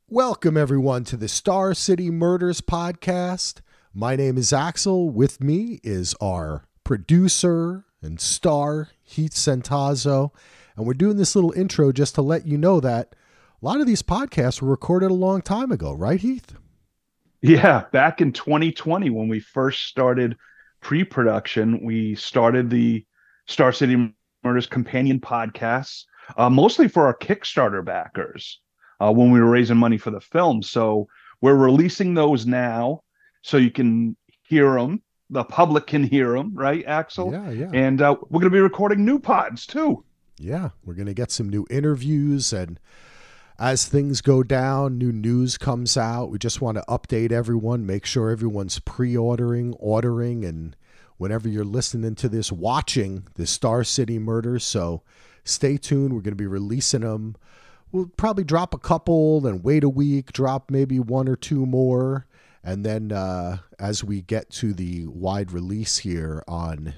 Welcome, everyone, to the Star City Murders podcast. My name is Axel. With me is our producer and star, Heath Centazzo. And we're doing this little intro just to let you know that a lot of these podcasts were recorded a long time ago, right, Heath? Yeah, back in 2020, when we first started pre-production, we started the Star City Murders companion podcasts, mostly for our Kickstarter backers. When we were raising money for the film. So we're releasing those now so you can hear them. The public can hear them, right, Axel? Yeah. And we're going to be recording new pods, too. Yeah, we're going to get some new interviews, and as things go down, new news comes out. We just want to update everyone, make sure everyone's pre-ordering, ordering, and whenever you're listening to this, watching the Star City Murders. So stay tuned. We're going to be releasing them. We'll probably drop a couple, then wait a week, drop maybe one or two more. And then as we get to the wide release here on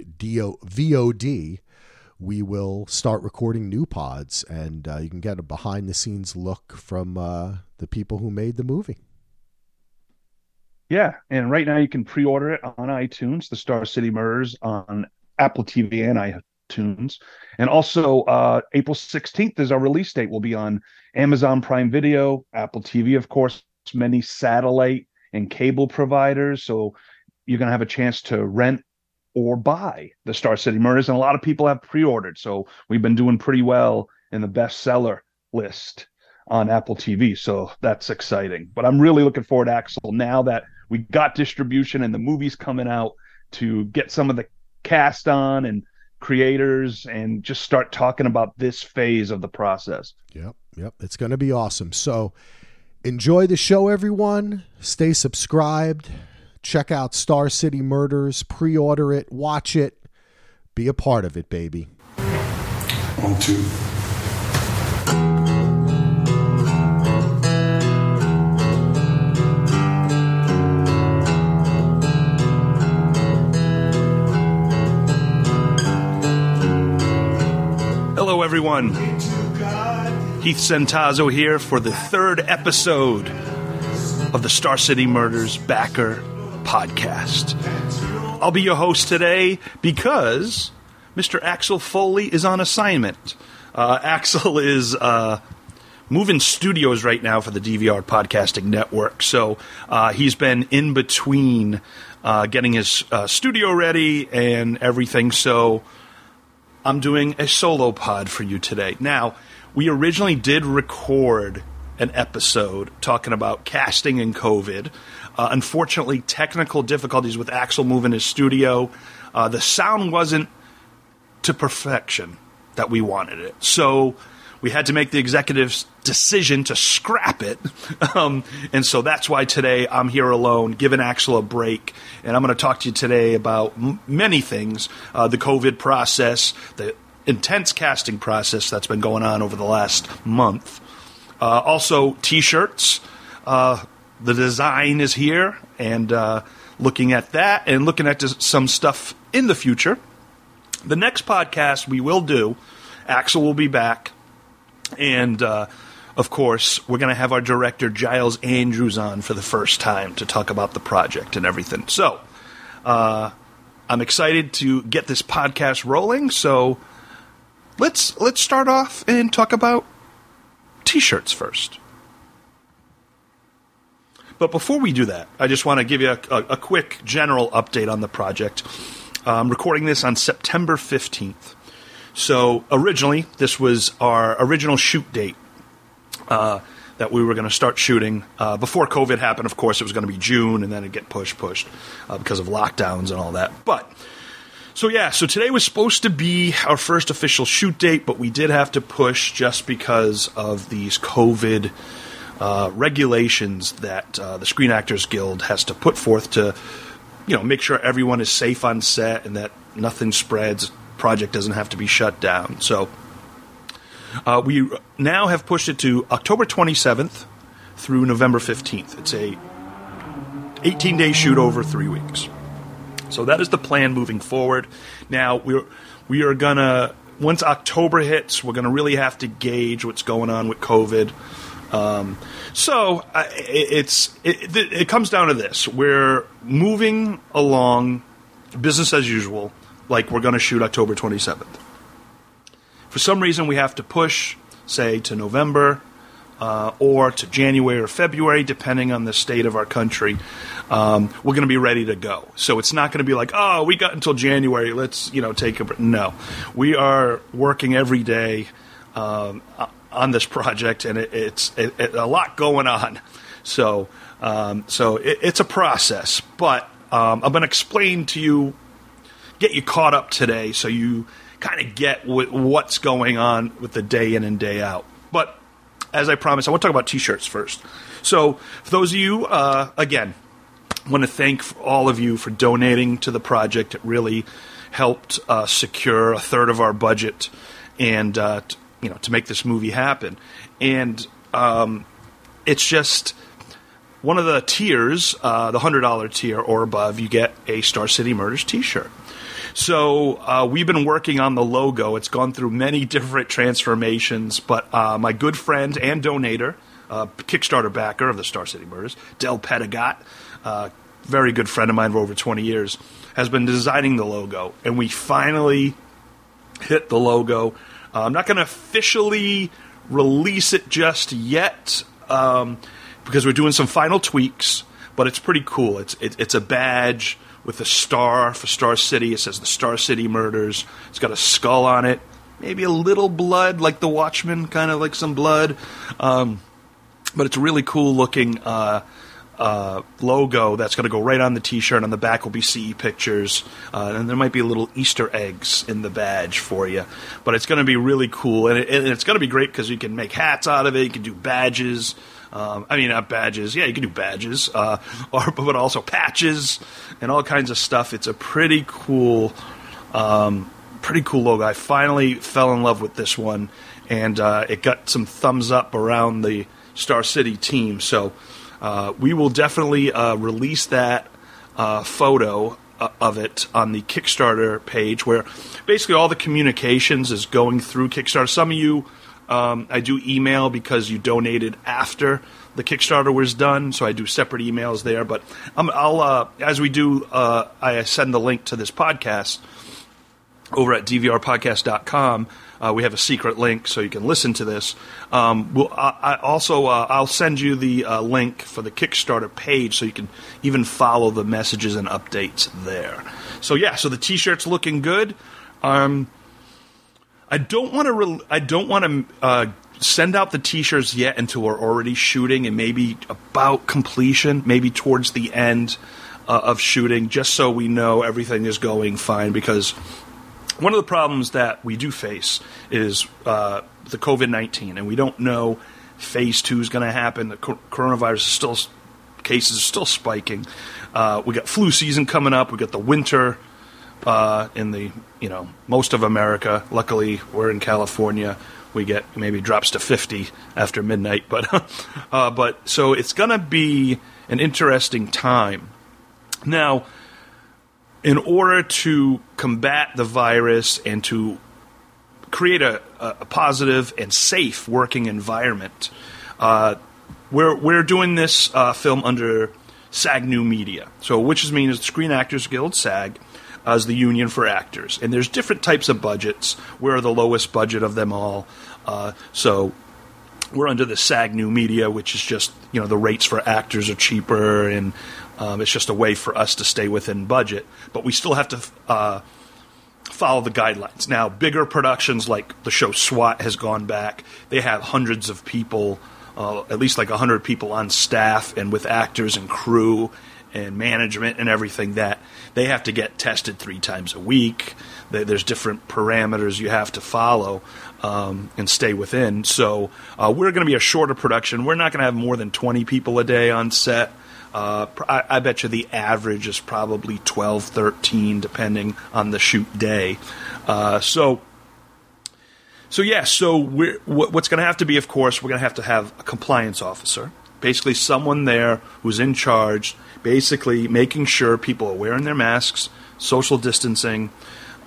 VOD, we will start recording new pods. And you can get a behind-the-scenes look from the people who made the movie. Yeah, and right now you can pre-order it on iTunes, the Star City Murders, on Apple TV and iTunes. And also April 16th is our release date. We'll be on Amazon Prime Video, Apple TV, of course, many satellite and cable providers. So you're going to have a chance to rent or buy the Star City Murders. And a lot of people have pre-ordered. So we've been doing pretty well in the bestseller list on Apple TV. So that's exciting. But I'm really looking forward, Axel, now that we got distribution and the movie's coming out, to get some of the cast on and creators and just start talking about this phase of the process. Yep. It's going to be awesome. So enjoy the show, everyone. Stay subscribed. Check out Star City Murders. Pre-order it. Watch it. Be a part of it, baby. 1, 2. Hello, everyone. Heath Centazzo here for the third episode of the Star City Murders Backer podcast. I'll be your host today because Mr. Axel Foley is on assignment. Axel is moving studios right now for the DVR Podcasting Network, so he's been in between getting his studio ready and everything, so I'm doing a solo pod for you today. Now, we originally did record an episode talking about casting and COVID. Unfortunately, technical difficulties with Axel moving his studio. The sound wasn't to perfection that we wanted it. So we had to make the executive's decision to scrap it. And so that's why today I'm here alone, giving Axel a break. And I'm going to talk to you today about many things. The COVID process, the intense casting process that's been going on over the last month. Also, T-shirts. The design is here, and looking at that and looking at some stuff in the future. The next podcast we will do, Axel will be back. And, of course, we're going to have our director, Giles Andrews, on for the first time to talk about the project and everything. So, I'm excited to get this podcast rolling. So, let's start off and talk about T-shirts first. But before we do that, I just want to give you a quick general update on the project. I'm recording this on September 15th. So originally, this was our original shoot date that we were going to start shooting. Before COVID happened, of course, it was going to be June, and then it'd get pushed because of lockdowns and all that. So today was supposed to be our first official shoot date, but we did have to push just because of these COVID regulations that the Screen Actors Guild has to put forth to, make sure everyone is safe on set and that nothing spreads. Project doesn't have to be shut down. So we now have pushed it to October 27th through November 15th. It's a 18-day shoot over 3 weeks. So that is the plan moving forward. Now we are gonna, once October hits, we're gonna really have to gauge what's going on with COVID. It comes down to this. We're moving along business as usual, like we're going to shoot October 27th. For some reason, we have to push, say, to November or to January or February, depending on the state of our country. We're going to be ready to go. So it's not going to be like, oh, we got until January, let's take a break. No. We are working every day on this project, and it's a lot going on. So it's a process. But I'm going to explain to you, get you caught up today so you kind of get what's going on with the day in and day out. But as I promised, I want to talk about T-shirts first. So for those of you, again, I want to thank all of you for donating to the project. It really helped secure a third of our budget and to make this movie happen. And it's just one of the tiers, the $100 tier or above, you get a Star City Murders T-shirt. So we've been working on the logo. It's gone through many different transformations, but my good friend and donator, Kickstarter backer of the Star City Murders, Del Pedigot, very good friend of mine for over 20 years, has been designing the logo, and we finally hit the logo. I'm not going to officially release it just yet because we're doing some final tweaks, but it's pretty cool. It's a badge with a star for Star City. It says the Star City Murders. It's got a skull on it, maybe a little blood, like the Watchmen, kind of like some blood. But it's a really cool looking logo that's going to go right on the T-shirt. On the back will be CE pictures, and there might be little Easter eggs in the badge for you. But it's going to be really cool, and it's going to be great because you can make hats out of it. You can do badges. Not badges. Yeah, you can do badges, but also patches and all kinds of stuff. It's a pretty cool logo. I finally fell in love with this one, and it got some thumbs up around the Star City team. So we will definitely release that photo of it on the Kickstarter page, where basically all the communications is going through Kickstarter. Some of you, I do email because you donated after the Kickstarter was done, so I do separate emails there. But I'll as we do, I send the link to this podcast over at dvrpodcast.com. We have a secret link so you can listen to this. I'll send you the link for the Kickstarter page so you can even follow the messages and updates there. So the T-shirt's looking good. I don't want to send out the T-shirts yet until we're already shooting and maybe about completion, maybe towards the end of shooting, just so we know everything is going fine. Because one of the problems that we do face is the COVID-19, and we don't know Phase 2 is going to happen. The coronavirus cases are still spiking. We got flu season coming up. We got the winter in the most of America. Luckily, we're in California. We get maybe drops to 50 after midnight, but so it's going to be an interesting time. Now, in order to combat the virus and to create a positive and safe working environment, we're doing this film under SAG New Media, which means the Screen Actors Guild, SAG, as the union for actors. And there's different types of budgets. We're the lowest budget of them all. So we're under the SAG New Media, which is just, the rates for actors are cheaper, and it's just a way for us to stay within budget. But we still have to follow the guidelines. Now, bigger productions like the show SWAT has gone back. They have hundreds of people, at least like 100 people on staff, and with actors and crew and management and everything, that they have to get tested 3 times a week. There's different parameters you have to follow and stay within. So we're going to be a shorter production. We're not going to have more than 20 people a day on set. I bet you the average is probably 12, 13, depending on the shoot day. So what's going to have to be, of course, we're going to have a compliance officer, basically someone there who's in charge, basically making sure people are wearing their masks, social distancing,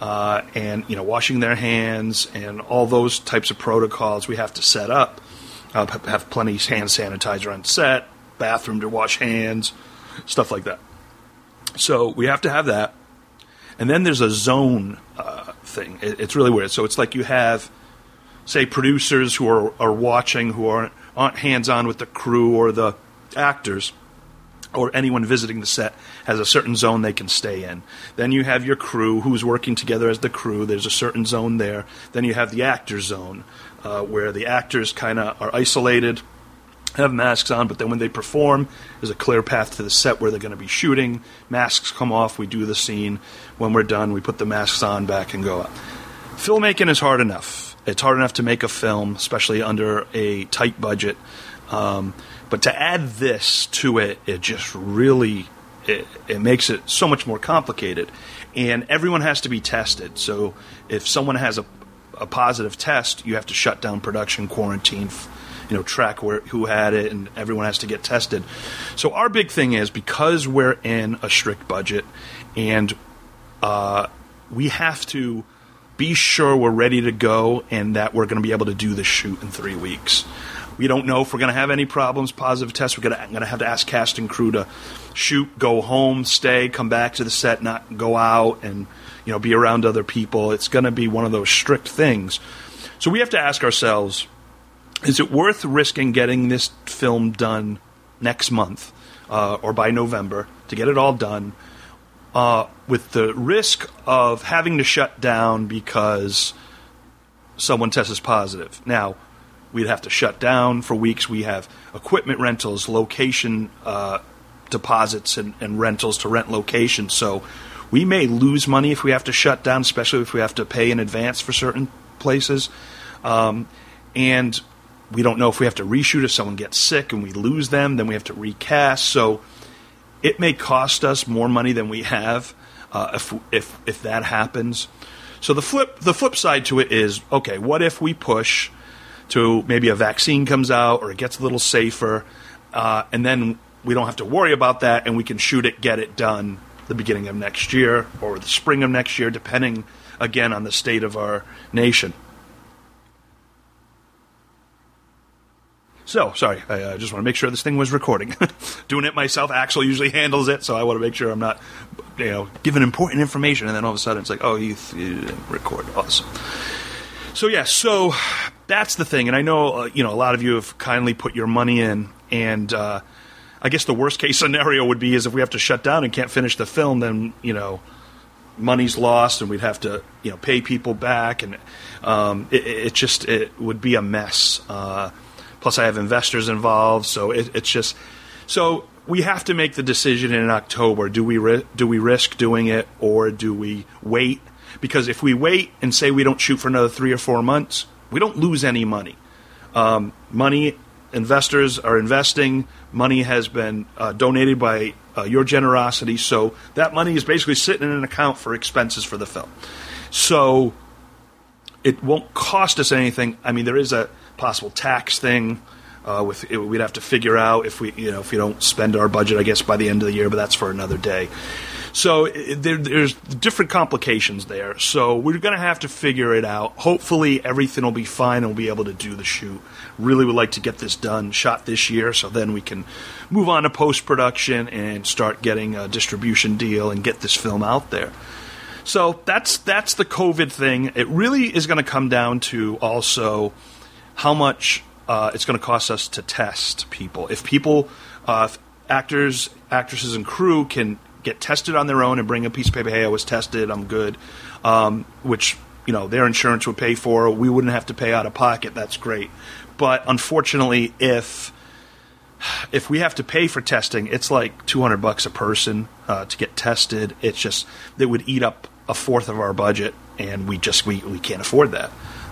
and washing their hands, and all those types of protocols we have to set up have plenty of hand sanitizer on set, bathroom to wash hands, stuff like that. So we have to have that. And then there's a zone thing. It's really weird. So it's like you have, say, producers who are watching, who aren't hands-on with the crew or the actors, or anyone visiting the set has a certain zone they can stay in. Then you have your crew who's working together as the crew. There's a certain zone there. Then you have the actor zone, where the actors kind of are isolated, have masks on, but then when they perform, there's a clear path to the set where they're going to be shooting. Masks come off, we do the scene. When we're done, we put the masks on back and go out. Filmmaking is hard enough. It's hard enough to make a film, especially under a tight budget. But to add this to it, it just really, it makes it so much more complicated. And everyone has to be tested. So if someone has a positive test, you have to shut down production, quarantine, track who had it, and everyone has to get tested. So our big thing is, because we're in a strict budget, and we have to be sure we're ready to go and that we're going to be able to do the shoot in 3 weeks. We don't know if we're going to have any problems, positive tests. We're going to have to ask cast and crew to shoot, go home, stay, come back to the set, not go out and be around other people. It's going to be one of those strict things. So we have to ask ourselves, is it worth risking getting this film done next month or by November to get it all done with the risk of having to shut down because someone tests positive? Now, we'd have to shut down for weeks. We have equipment rentals, location deposits, and rentals to rent locations. So we may lose money if we have to shut down, especially if we have to pay in advance for certain places. And we don't know if we have to reshoot if someone gets sick and we lose them, then we have to recast. So it may cost us more money than we have if that happens. So the flip side to it is, okay, what if we push to maybe a vaccine comes out or it gets a little safer, and then we don't have to worry about that, and we can shoot it, get it done the beginning of next year or the spring of next year, depending, again, on the state of our nation. So, sorry, I just want to make sure this thing was recording. Doing it myself, Axel usually handles it, so I want to make sure I'm not, giving important information, and then all of a sudden it's like, oh, you didn't record. Awesome. So, yeah, so that's the thing. And I know, a lot of you have kindly put your money in, and I guess the worst case scenario would be is if we have to shut down and can't finish the film, then, money's lost and we'd have to, pay people back, and it would be a mess. Plus, I have investors involved, so it's just so we have to make the decision in October. Do we risk doing it, or do we wait? Because if we wait and say we don't shoot for another 3 or 4 months, we don't lose any money. Investors are investing. Money has been donated by your generosity, so that money is basically sitting in an account for expenses for the film. So it won't cost us anything. I mean, there is a possible tax thing we'd have to figure out if we don't spend our budget, I guess, by the end of the year, but that's for another day. So there's different complications there. So we're going to have to figure it out. Hopefully everything will be fine and we'll be able to do the shoot. Really would like to get this done, shot this year, so then we can move on to post-production and start getting a distribution deal and get this film out there. So that's the COVID thing. It really is going to come down to also how much it's going to cost us to test people. If people, actors, actresses, and crew can get tested on their own and bring a piece of paper, hey, I was tested, I'm good, which their insurance would pay for, we wouldn't have to pay out of pocket, that's great. But unfortunately, if we have to pay for testing, it's like $200 a person to get tested. It's just, that would eat up a fourth of our budget, and we can't afford that.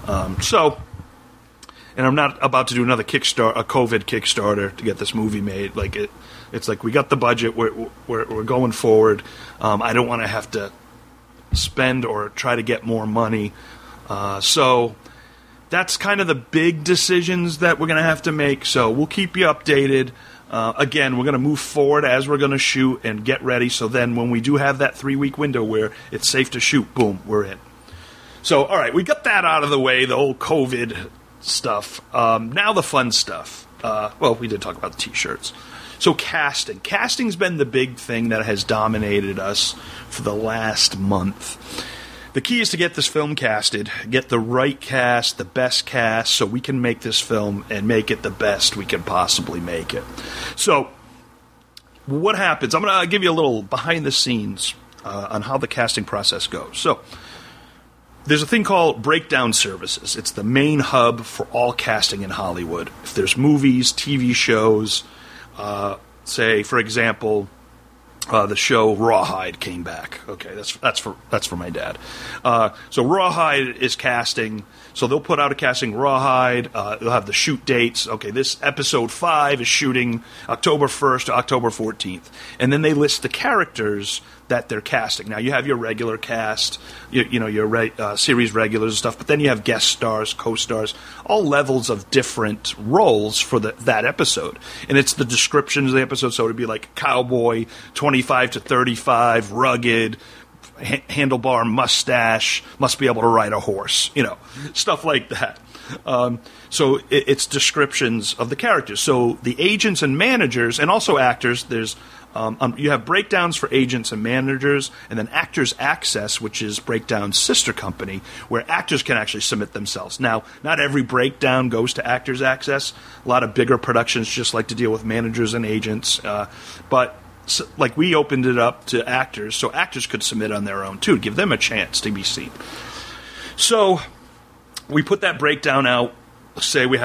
And I'm not about to do another COVID Kickstarter to get this movie made. Like it's like we got the budget. We're going forward. I don't want to have to spend or try to get more money. So that's kind of the big decisions that we're going to have to make. So we'll keep you updated. Again, we're going to move forward as we're going to shoot and get ready. So then when we do have that 3-week window where it's safe to shoot, boom, we're in. So, all right, we got that out of the way, the whole COVID stuff. Now the fun stuff. Well, we did talk about the T-shirts. So casting. Casting's been the big thing that has dominated us for the last month. The key is to get this film casted, get the right cast, the best cast, so we can make this film and make it the best we can possibly make it. So, what happens? I'm going to give you a little behind the scenes on how the casting process goes. So, there's a thing called Breakdown Services. It's the main hub for all casting in Hollywood. If there's movies, TV shows, say, for example, the show Rawhide came back. Okay, that's for my dad. So Rawhide is casting. So they'll put out a casting Rawhide. They'll have the shoot dates. Okay, this episode 5 is shooting October 1st to October 14th, and then they list the characters that they're casting. Now you have your regular cast, your series regulars and stuff, but then you have guest stars, co-stars, all levels of different roles for that episode. And it's the descriptions of the episode. So it'd be like cowboy, 25 to 35, rugged, handlebar mustache, must be able to ride a horse, stuff like that. So it's descriptions of the characters. So the agents and managers, and also actors, there's you have Breakdown's for agents and managers, and then Actors Access, which is Breakdown's sister company, where actors can actually submit themselves. Now, not every Breakdown goes to Actors Access. A lot of bigger productions just like to deal with managers and agents, but like we opened it up to actors, so actors could submit on their own too, give them a chance to be seen. So we put that breakdown out. Say we had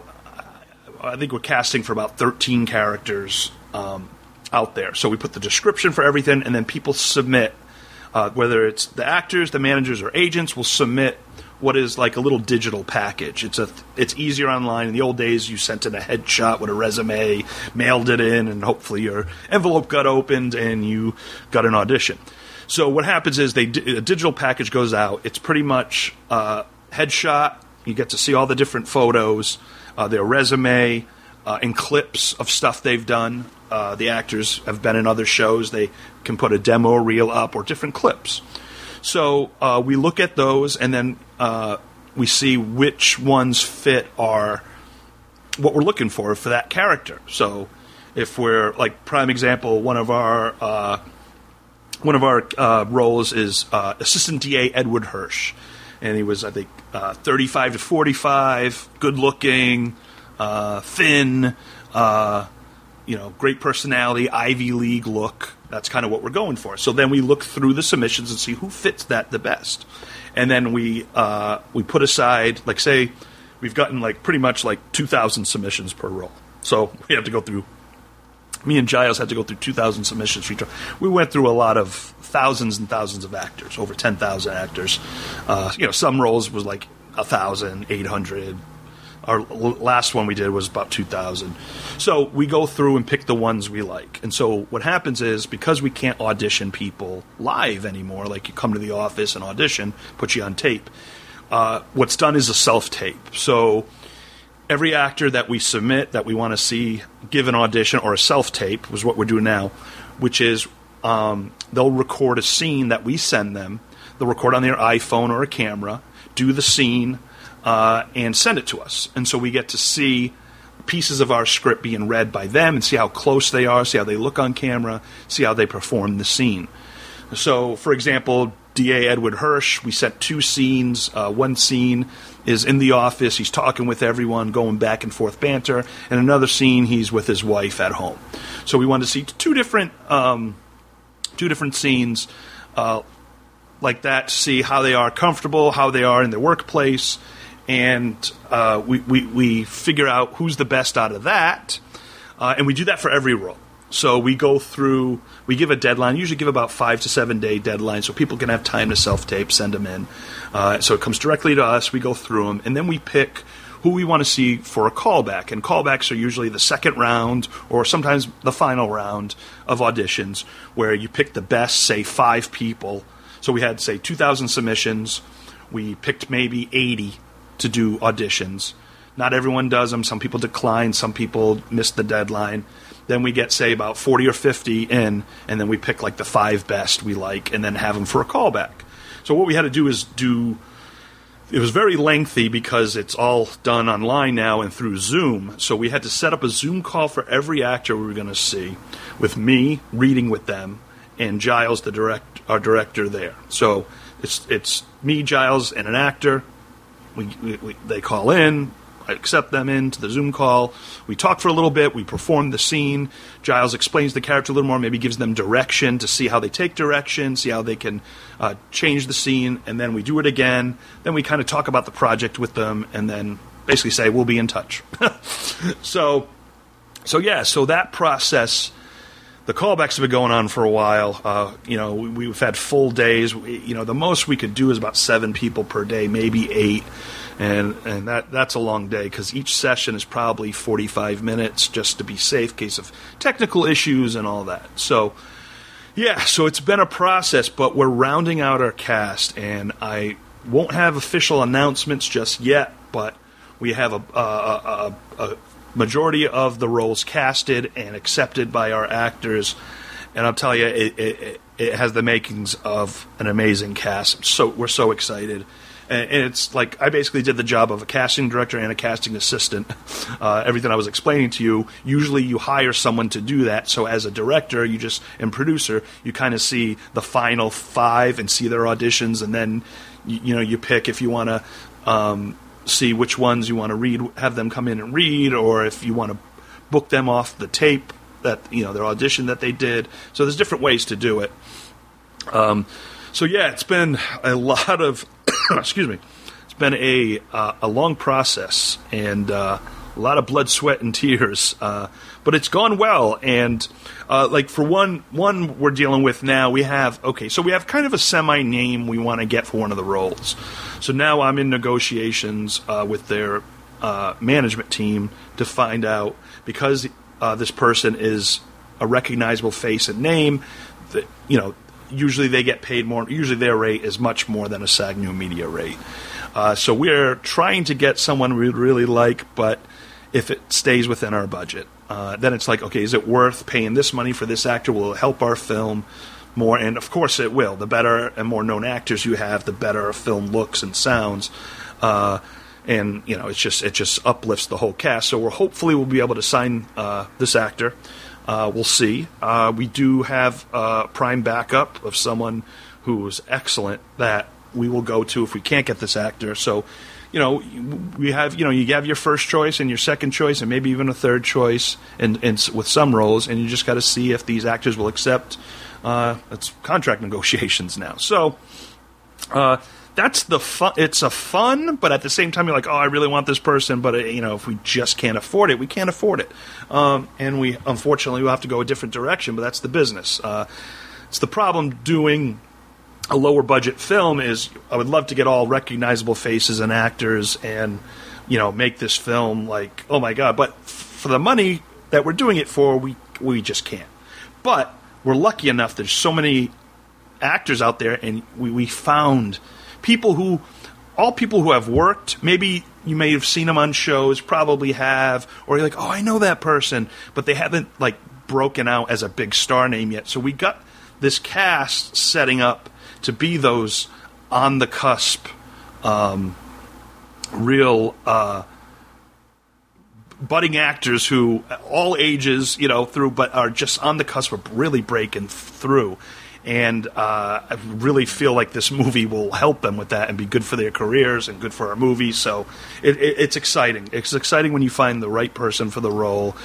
I think we're casting for about 13 characters out there. So we put the description for everything, and then people submit, whether it's the actors, the managers, or agents will submit what is like a little digital package. It's easier online. In the old days, you sent in a headshot with a resume, mailed it in, and hopefully your envelope got opened and you got an audition. So what happens is a digital package goes out. It's pretty much headshot. You get to see all the different photos, their resume, and clips of stuff they've done. The actors have been in other shows. They can put a demo reel up or different clips. So we look at those, and then we see which ones fit what we're looking for that character. So if we're, like, prime example, one of our roles is Assistant DA Edward Hirsch. And he was, I think, 35 to 45, good-looking, thin, great personality, Ivy League look. That's kind of what we're going for. So then we look through the submissions and see who fits that the best. And then we put aside, like, say, we've gotten pretty much 2,000 submissions per role. So we have to go through. Me and Giles had to go through 2,000 submissions for each role. We went through a lot of thousands and thousands of actors, over 10,000 actors. Some roles was 1,000, 800. Our last one we did was about 2,000. So we go through and pick the ones we like. And so what happens is, because we can't audition people live anymore, like you come to the office and audition, put you on tape, what's done is a self-tape. So every actor that we submit that we want to see give an audition, or a self-tape, was what we're doing now, which is they'll record a scene that we send them. They'll record on their iPhone or a camera, do the scene, and send it to us. And so we get to see pieces of our script being read by them and see how close they are, see how they look on camera, see how they perform the scene. So, for example, DA Edward Hirsch, we sent 2 scenes. One scene is in the office. He's talking with everyone, going back and forth banter. And another scene, he's with his wife at home. So we wanted to see two different scenes like that to see how they are comfortable, how they are in their workplace. And we figure out who's the best out of that, and we do that for every role. So we go through, we give a deadline, usually give about 5 to 7 day deadline, so people can have time to self-tape, send them in. So it comes directly to us, we go through them, and then we pick who we want to see for a callback. And callbacks are usually the second round, or sometimes the final round of auditions, where you pick the best, say, 5 people. So we had, say, 2,000 submissions. We picked maybe 80 to do auditions. Not everyone does them. Some people decline. Some people miss the deadline. Then we get, say, about 40 or 50 in, and then we pick the 5 best we like, and then have them for a callback. So what we had to do is it was very lengthy because it's all done online now and through Zoom. So we had to set up a Zoom call for every actor we were going to see, with me reading with them and Giles, our director, there. So it's me, Giles, and an actor. They call in. I accept them into the Zoom call. We talk for a little bit. We perform the scene. Giles explains the character a little more, maybe gives them direction to see how they take direction, see how they can change the scene, and then we do it again. Then we kind of talk about the project with them, and then basically say, we'll be in touch. So that process, the callbacks have been going on for a while. We've had full days. The most we could do is about 7 people per day, maybe 8. And that's a long day because each session is probably 45 minutes just to be safe in case of technical issues and all that. So it's been a process, but we're rounding out our cast, and I won't have official announcements just yet, but we have a majority of the roles casted and accepted by our actors, and I'll tell you, it has the makings of an amazing cast. So we're so excited. And it's like I basically did the job of a casting director and a casting assistant. Everything I was explaining to you, usually you hire someone to do that. So as a director and producer, you kind of see the final 5 and see their auditions, and then you pick if you want to see which ones you want to read, have them come in and read, or if you want to book them off the tape that their audition that they did. So there's different ways to do it. It's been a lot of excuse me. It's been a long process and a lot of blood, sweat, and tears, but it's gone well. And for one we're dealing with now, we have kind of a semi-name we want to get for one of the roles. So now I'm in negotiations with their management team to find out, because this person is a recognizable face and name, that usually they get paid more. Usually their rate is much more than a SAG New Media rate. So we're trying to get someone we really like, but if it stays within our budget, then it's like, okay, is it worth paying this money for this actor? Will it help our film more? And of course it will. The better and more known actors you have, the better a film looks and sounds. And it just uplifts the whole cast. So we'll be able to sign this actor. We'll see. We do have a prime backup of someone who's excellent that we will go to if we can't get this actor. So, we have, you have your first choice and your second choice and maybe even a third choice and with some roles, and you just got to see if these actors will accept. It's contract negotiations now. So, that's the fun. It's a fun, but at the same time, you're like, oh, I really want this person, but if we just can't afford it, we can't afford it, and we unfortunately will have to go a different direction. But that's the business. It's the problem doing a lower budget film is I would love to get all recognizable faces and actors and make this film like, oh my god, but for the money that we're doing it for, we just can't. But we're lucky enough. There's so many actors out there, and we found people who have worked. Maybe you may have seen them on shows, probably have, or you're like, oh, I know that person, but they haven't broken out as a big star name yet. So we got this cast setting up to be those on the cusp, real budding actors who all ages, but are just on the cusp of really breaking through. And I really feel like this movie will help them with that and be good for their careers and good for our movie. So it's exciting. It's exciting when you find the right person for the role.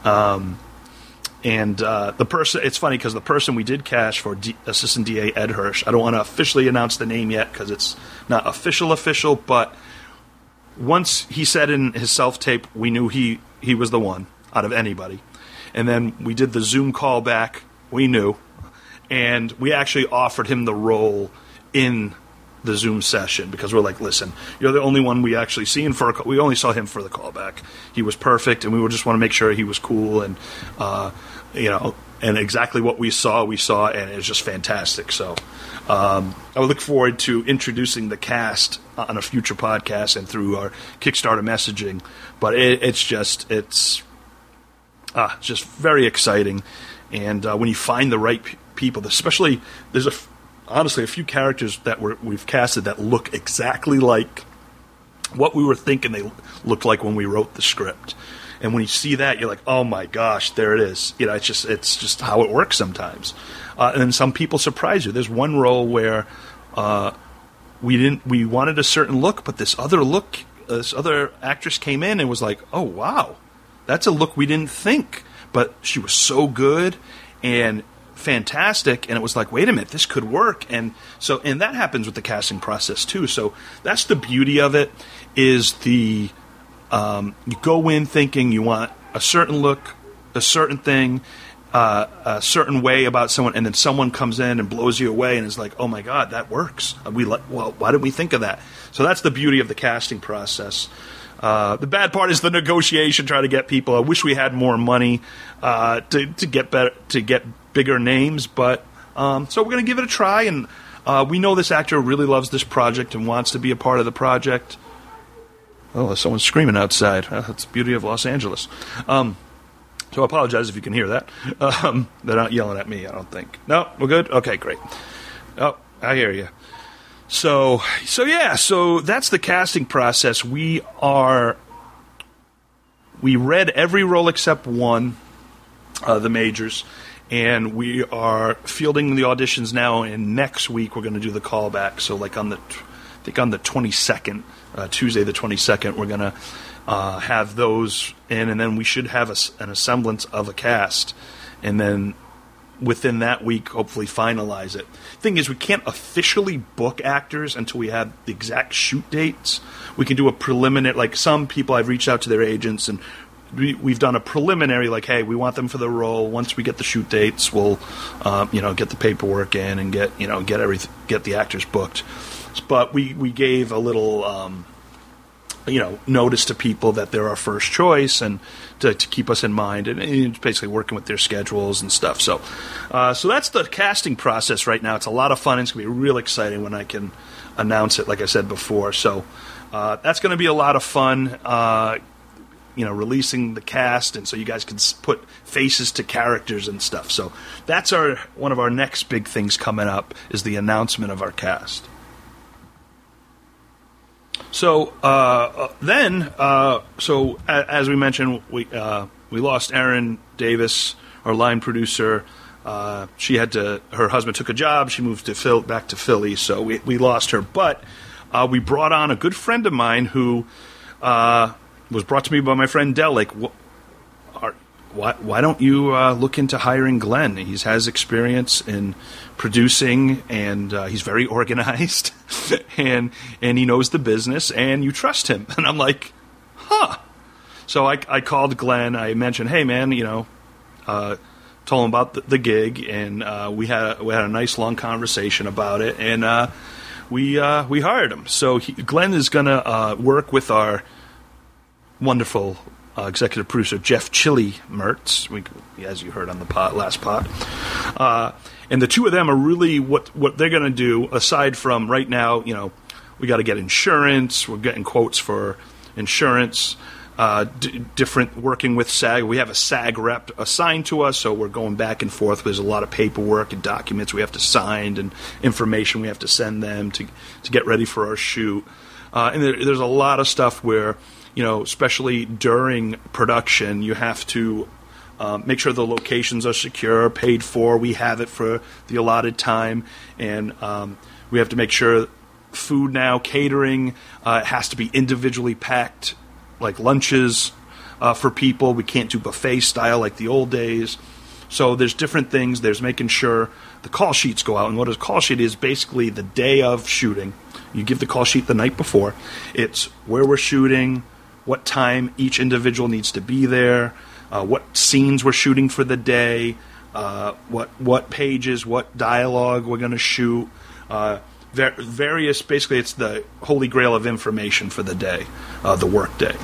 And the person, it's funny because the person we did cast for Assistant DA Ed Hirsch, I don't want to officially announce the name yet because it's not official, but once he said in his self-tape, we knew he was the one out of anybody. And then we did the Zoom call back, we knew. And we actually offered him the role in the Zoom session because we're like, listen, you're the only one we actually seen we only saw him for the callback. He was perfect, and we would just want to make sure he was cool and and exactly what we saw, and it was just fantastic. So I would look forward to introducing the cast on a future podcast and through our Kickstarter messaging. But it's just very exciting, and when you find the right people, especially there's honestly a few characters that we've casted that look exactly like what we were thinking they looked like when we wrote the script. And when you see that, you're like, oh my gosh, there it is. It's just how it works sometimes. And then some people surprise you. There's one role where we wanted a certain look, but this other actress came in and was like, oh wow, that's a look we didn't think. But she was so good and fantastic, and it was like, wait a minute, this could work. And that happens with the casting process too. So that's the beauty of it, is you go in thinking you want a certain look, a certain thing, a certain way about someone, and then someone comes in and blows you away and is like, oh my God, that works. Why didn't we think of that? So that's the beauty of the casting process. The bad part is the negotiation, trying to get people. I wish we had more money to get bigger names, but so we're going to give it a try, and we know this actor really loves this project and wants to be a part of the project. Oh, there's someone screaming outside. That's the beauty of Los Angeles. So I apologize if you can hear that. They're not yelling at me, I don't think. No, we're good? Okay, great. Oh, I hear you. So that's the casting process. We read every role except one, the majors, and we are fielding the auditions now, and next week we're going to do the callback. So like on the 22nd, Tuesday the 22nd, we're going to have those in, and then we should have a semblance of a cast, and then within that week hopefully finalize it. Thing is, we can't officially book actors until we have the exact shoot dates. We can do a preliminary, like some people I've reached out to their agents, and we've done a preliminary, like, hey, we want them for the role. Once we get the shoot dates, we'll get the paperwork in and get the actors booked. But we gave a little notice to people that they're our first choice, and to keep us in mind, and basically working with their schedules and stuff. So that's the casting process right now. It's a lot of fun. It's going to be real exciting when I can announce it, like I said before. So that's going to be a lot of fun, releasing the cast, and so you guys can put faces to characters and stuff. So that's one of our next big things coming up, is the announcement of our cast. So as we mentioned, we lost Erin Davis, our line producer. Her husband took a job. She moved back to Philly, so we lost her. But we brought on a good friend of mine who was brought to me by my friend Delic. Why don't you look into hiring Glenn? He has experience in producing, and he's very organized, and he knows the business, and you trust him. And I'm like, huh. So I called Glenn. I mentioned, hey, man, told him about the gig, and we had a nice long conversation about it, and we hired him. So Glenn is going to work with our wonderful executive producer Jeff Chili Mertz, as you heard on the last pod, and the two of them are really what they're going to do. Aside from right now, we got to get insurance. We're getting quotes for insurance. Different working with SAG. We have a SAG rep assigned to us, so we're going back and forth. There's a lot of paperwork and documents we have to sign, and information we have to send them to get ready for our shoot. And there's a lot of stuff where, especially during production, you have to make sure the locations are secure, paid for. We have it for the allotted time, and we have to make sure food now, catering, has to be individually packed, like lunches for people. We can't do buffet style like the old days. So there's different things. There's making sure the call sheets go out. And what a call sheet is, basically the day of shooting. You give the call sheet the night before. It's where we're shooting, what time each individual needs to be there, what scenes we're shooting for the day, what pages, what dialogue we're going to shoot, various, basically it's the holy grail of information for the day, the work day.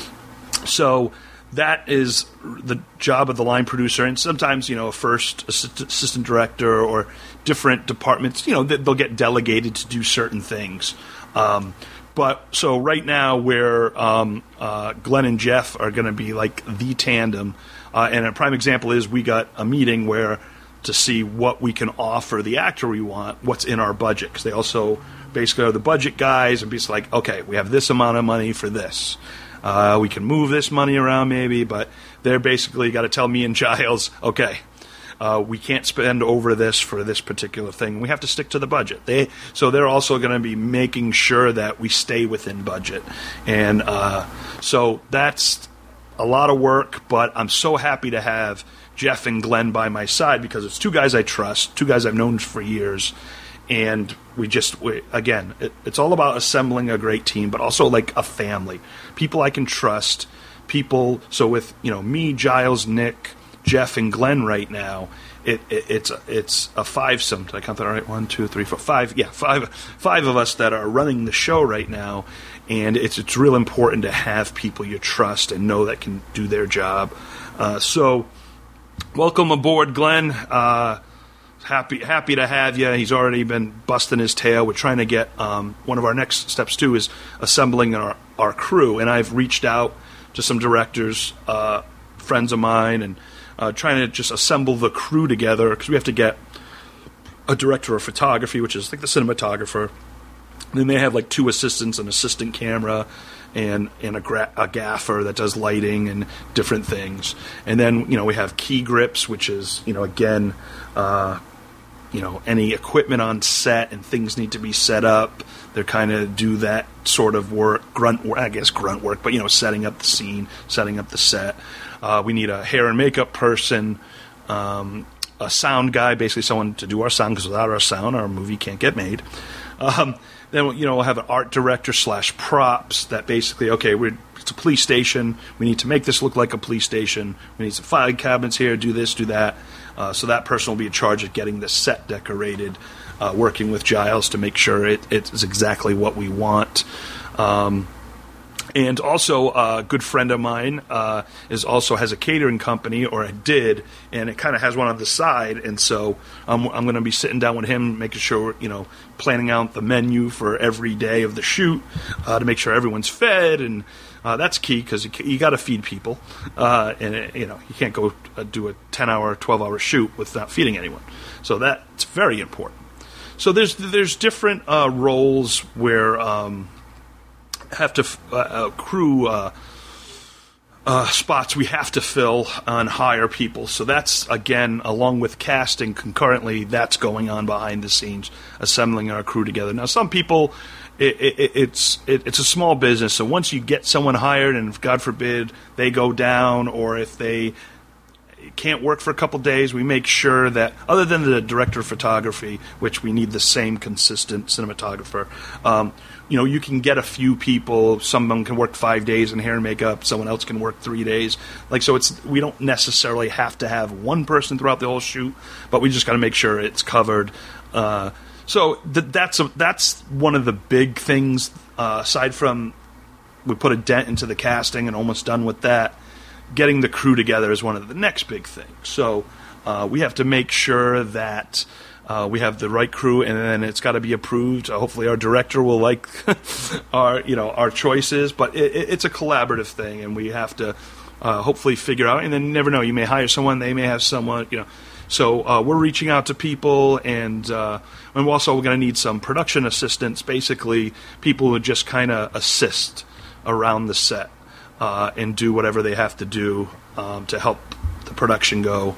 So that is the job of the line producer, and sometimes, a first assistant director or different departments, they'll get delegated to do certain things. But so right now, where Glenn and Jeff are going to be like the tandem, and a prime example is we got a meeting where to see what we can offer the actor we want, what's in our budget, because they also basically are the budget guys, and be like, okay, we have this amount of money for this. We can move this money around maybe, but they're basically got to tell me and Giles, okay, we can't spend over this for this particular thing. We have to stick to the budget. So they're also going to be making sure that we stay within budget. And so that's a lot of work, but I'm so happy to have Jeff and Glenn by my side because it's two guys I trust, two guys I've known for years. And it's all about assembling a great team, but also like a family. People I can trust, so with, me, Giles, Nick, Jeff, and Glenn right now, it's a fivesome. Did I count that right? 1, 2, 3, 4, 5. Yeah, five of us that are running the show right now, and it's real important to have people you trust and know that can do their job. So, welcome aboard, Glenn. Happy to have you. He's already been busting his tail. We're trying to get one of our next steps too is assembling our crew, and I've reached out to some directors, friends of mine, and trying to just assemble the crew together because we have to get a director of photography, which is like the cinematographer. And then they have like 2 assistants, an assistant camera, and a gaffer that does lighting and different things. And then we have key grips, which is again. Any equipment on set and things need to be set up. They're kind of do that sort of work, grunt work, but setting up the scene, setting up the set. We need a hair and makeup person, a sound guy, basically someone to do our sound, because without our sound, our movie can't get made. Then we'll have an art director / props that basically, it's a police station. We need to make this look like a police station. We need some filing cabinets here, do this, do that. So that person will be in charge of getting the set decorated, working with Giles to make sure it's exactly what we want. And also, a good friend of mine has a catering company, or it did, and it kind of has one on the side. And so I'm going to be sitting down with him, making sure, planning out the menu for every day of the shoot to make sure everyone's fed. And that's key because you got to feed people. And, you can't go do a 10-hour, 12-hour shoot without feeding anyone. So that's very important. So there's different roles where have to crew spots we have to fill and hire people. So that's, again, along with casting concurrently, that's going on behind the scenes, assembling our crew together. Now, some people, it's a small business, so once you get someone hired and, God forbid, they go down, or if they can't work for a couple days, we make sure that, other than the director of photography, which we need the same consistent cinematographer, you can get a few people. Someone can work 5 days in hair and makeup. Someone else can work 3 days. We don't necessarily have to have one person throughout the whole shoot, but we just got to make sure it's covered. So that's one of the big things. Aside from we put a dent into the casting and almost done with that, getting the crew together is one of the next big things. So we have to make sure that we have the right crew, and then it's got to be approved. Hopefully our director will like our choices, but it's a collaborative thing, and we have to hopefully figure out. And then you never know, you may hire someone, they may have someone, So we're reaching out to people, and we're also going to need some production assistants, basically people who just kind of assist around the set and do whatever they have to do to help the production go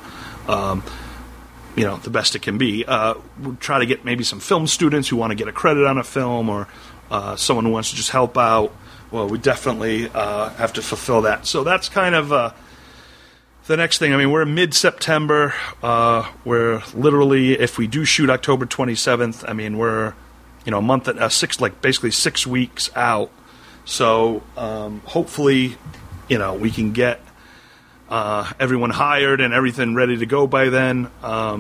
the best it can be. We'll try to get maybe some film students who want to get a credit on a film, or someone who wants to just help out. Well, we definitely have to fulfill that. So that's kind of the next thing. I mean, we're in mid-September. We're literally, if we do shoot October 27th, I mean, we're a month, basically 6 weeks out. So hopefully, we can get everyone hired and everything ready to go by then.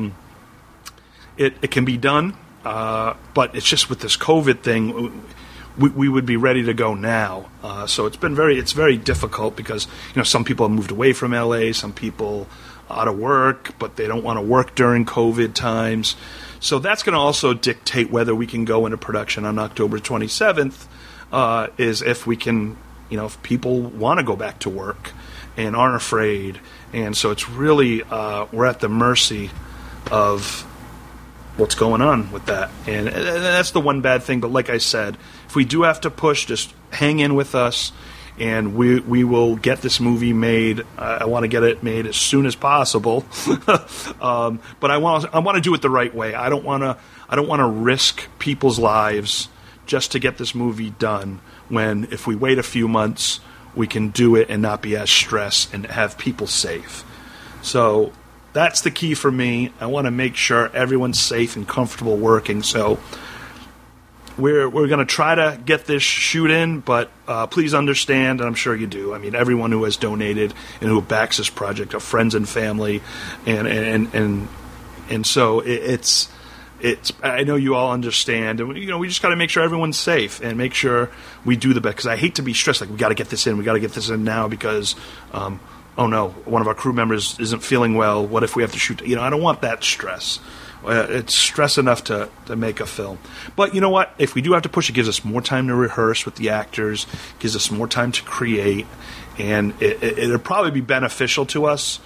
It can be done, but it's just with this COVID thing, we would be ready to go now. So it's very difficult because some people have moved away from LA, some people out of work, but they don't want to work during COVID times. So that's going to also dictate whether we can go into production on October 27th. Is if we can, if people want to go back to work and aren't afraid. And so it's really, we're at the mercy of, what's going on with that. And that's the one bad thing. But like I said, if we do have to push, just hang in with us, and we will get this movie made. I want to get it made as soon as possible. But I want to do it the right way. I don't want to risk people's lives just to get this movie done, when if we wait a few months, we can do it and not be as stressed and have people safe. So that's the key for me. I want to make sure everyone's safe and comfortable working. So we're going to try to get this shoot in, but please understand, and I'm sure you do. I mean, everyone who has donated and who backs this project are friends and family, and so it's. I know you all understand, and we just got to make sure everyone's safe and make sure we do the best. Because I hate to be stressed, like we got to get this in now because, oh no, one of our crew members isn't feeling well. What if we have to shoot? I don't want that stress. It's stress enough to make a film. But you know what? If we do have to push, it gives us more time to rehearse with the actors, gives us more time to create, and it'll probably be beneficial to us.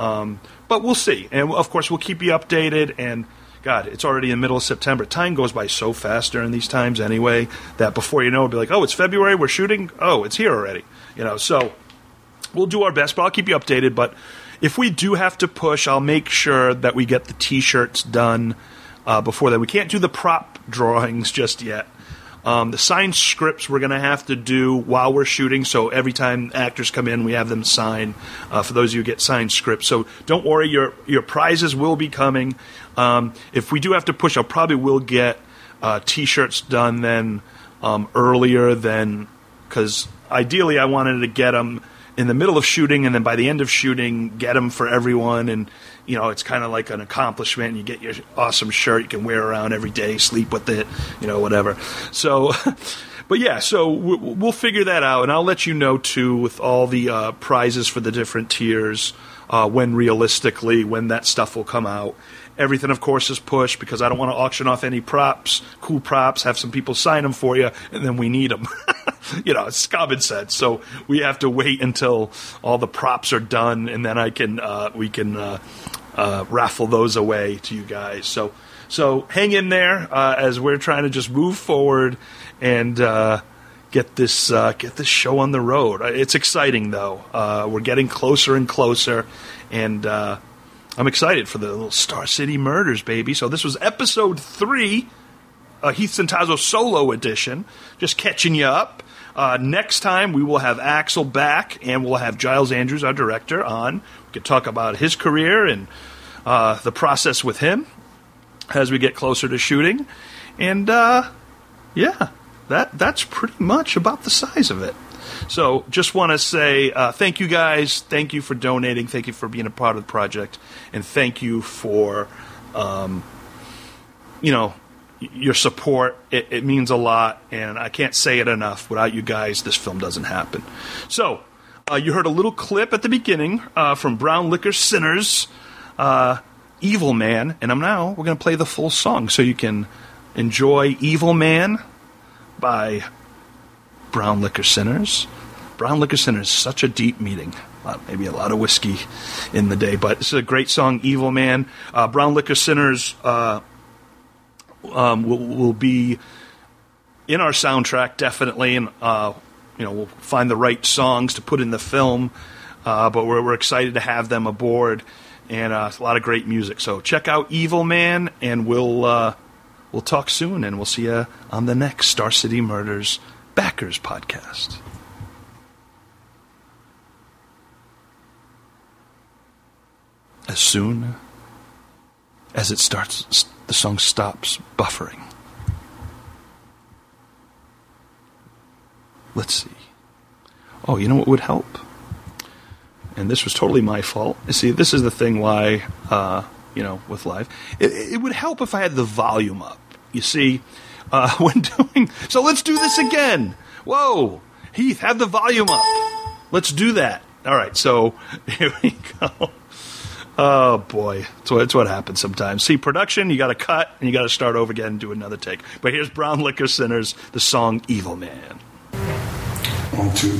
But we'll see, and of course we'll keep you updated. And God, it's already in the middle of September. Time goes by so fast during these times anyway, that before you know, it'll be like, oh, it's February, we're shooting? Oh, it's here already. So we'll do our best, but I'll keep you updated. But if we do have to push, I'll make sure that we get the T-shirts done before that. We can't do the prop drawings just yet. The signed scripts we're going to have to do while we're shooting, so every time actors come in, we have them sign, for those of you who get signed scripts. So don't worry, your prizes will be coming. If we do have to push, I probably will get T-shirts done then earlier than, because ideally I wanted to get them in the middle of shooting, and then by the end of shooting, get them for everyone. And it's kind of like an accomplishment. You get your awesome shirt you can wear around every day, sleep with it, whatever. So, but yeah, so we'll figure that out, and I'll let you know too with all the prizes for the different tiers when that stuff will come out. Everything, of course, is pushed because I don't want to auction off any props, cool props, have some people sign them for you, and then we need them. It's common sense. So we have to wait until all the props are done, and then we can raffle those away to you guys. So hang in there as we're trying to just move forward and get this show on the road. It's exciting, though. We're getting closer and closer, and I'm excited for the little Star City Murders, baby. So this was episode 3, Heath Centazzo solo edition, just catching you up. Next time, we will have Axel back, and we'll have Giles Andrews, our director, on. We can talk about his career and the process with him as we get closer to shooting. And, that's pretty much about the size of it. So just want to say thank you guys. Thank you for donating. Thank you for being a part of the project. And thank you for, your support. It means a lot, and I can't say it enough. Without you guys, this film doesn't happen. So you heard a little clip at the beginning from Brown Liquor Sinners, Evil Man, and we're going to play the full song so you can enjoy Evil Man by Brown Liquor Sinners. Brown Liquor Sinners, such a deep meaning. Maybe a lot of whiskey in the day, but it's a great song, Evil Man. Brown Liquor Sinners will be in our soundtrack, definitely, and we'll find the right songs to put in the film, but we're excited to have them aboard, and a lot of great music. So check out Evil Man, and we'll talk soon, and we'll see you on the next Star City Murders Backers podcast. As soon as it starts, the song stops buffering. Let's see. Oh, you know what would help? And this was totally my fault. You see, this is the thing why, with live. It would help if I had the volume up. You see, when doing... So let's do this again. Whoa. Heath, have the volume up. Let's do that. All right, so here we go. Oh, boy. It's what happens sometimes. See, production, you got to cut, and you got to start over again and do another take. But here's Brown Liquor Sinners, the song Evil Man. 1, 2.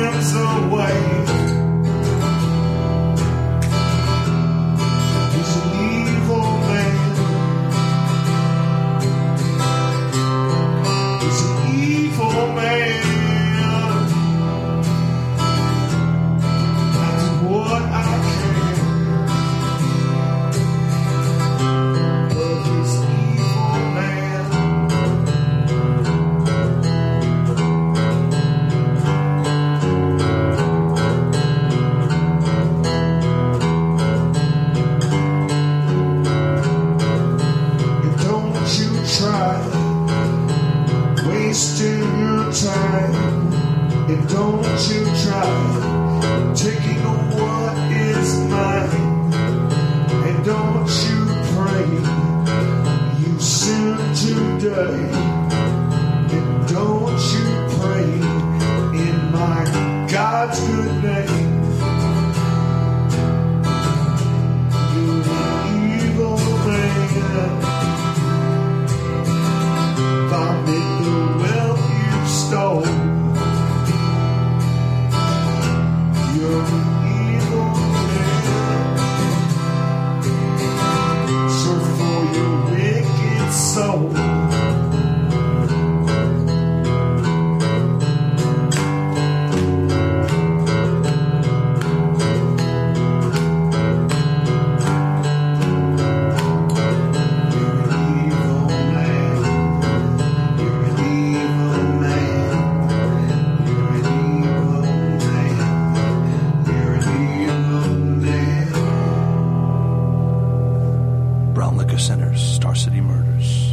miles away. He's an evil man. He's an evil man. I do what I can, but he's an evil man. And don't you try wasting your time, and don't you try taking what is mine, and don't you pray you sin today, and don't you pray in my God's good name. You're an evil man. Vomit the wealth you stole. You're an evil man. Serve for your wicked soul. Brown Liquor Center's Star City Murders.